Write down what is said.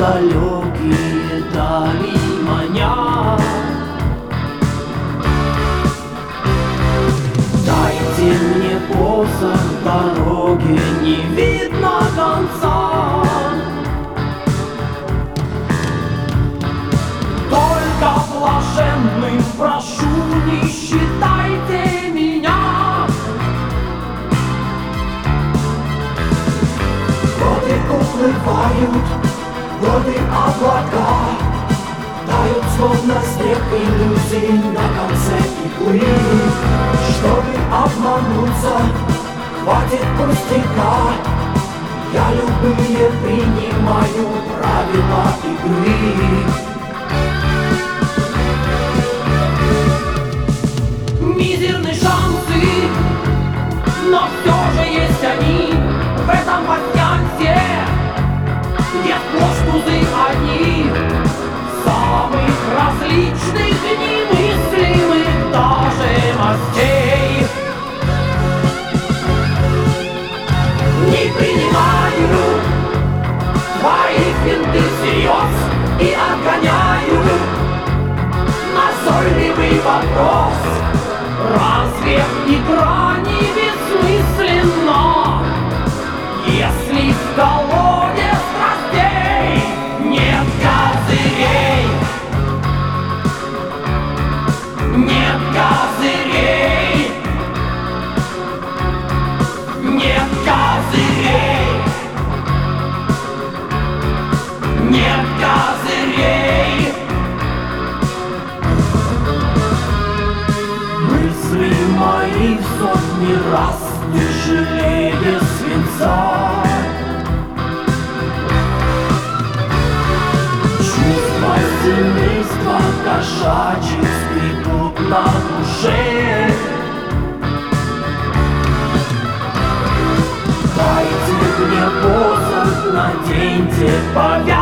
далекие дали манят. Дайте мне посох, дороги не видно конца. Только блаженным прошу, не считайте меня. Годы уплывают, годы облака, тают словно снег иллюзий на конце иглы. Чтобы обмануться, хватит пустяка. Я любые принимаю правила игры. Мизерные шансы, но все же есть они в этом пасьянсе, где сплошь тузы одни, самых различных, немыслимых даже мастей. Не принимаю твои финты всерьез и отгоняю назойливый вопрос: разве игра не бессмысленна, если в колоде страстей нет козырей? Нет козырей, нет козырей, нет козырей. Мысли мои в сотни раз тяжелее свинца. Чувства семейства кошачьих скребут на душе. Дайте мне посох, наденьте повязку.